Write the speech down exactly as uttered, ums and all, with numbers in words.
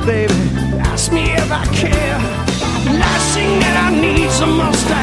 baby. Ask me if I care. Last thing that I need's a Mustang.